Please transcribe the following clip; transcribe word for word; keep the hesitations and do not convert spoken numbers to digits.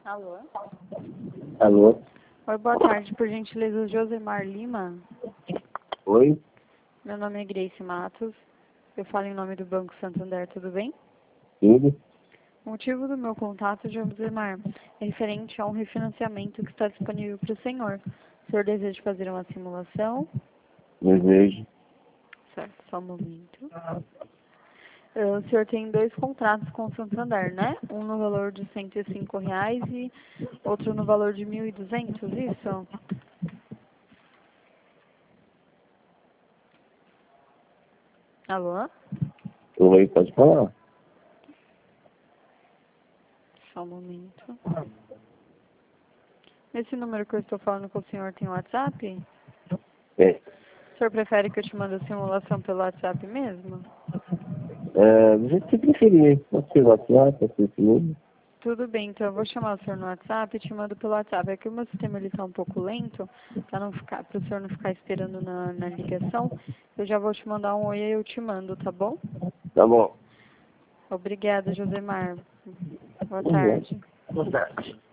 Alô? Alô? Oi, boa tarde. Por gentileza, Josemar Lima. Oi? Meu nome é Grace Matos. Eu falo em nome do Banco Santander, tudo bem? Tudo? O motivo do meu contato, Josemar, é referente a um refinanciamento que está disponível para o senhor. O senhor deseja fazer uma simulação? Desejo. Certo, só um momento. Uh, o senhor tem dois contratos com o Santander, né? Um no valor de cento e cinco reais e outro no valor de mil e duzentos, isso? Alô? Oi, pode falar? Só um momento. Esse número que eu estou falando com o senhor tem WhatsApp? É. O senhor prefere que eu te mande a simulação pelo WhatsApp mesmo? É, do jeito que você preferir. Pode ser WhatsApp, pode ser esse número. Tudo bem, então eu vou chamar o senhor no WhatsApp e te mando pelo WhatsApp. É que o meu sistema está um pouco lento, para não ficar, para o senhor não ficar esperando na, na ligação. Eu já vou te mandar um oi e eu te mando, tá bom? Tá bom. Obrigada, Josemar. Boa Uhum. tarde. Boa tarde.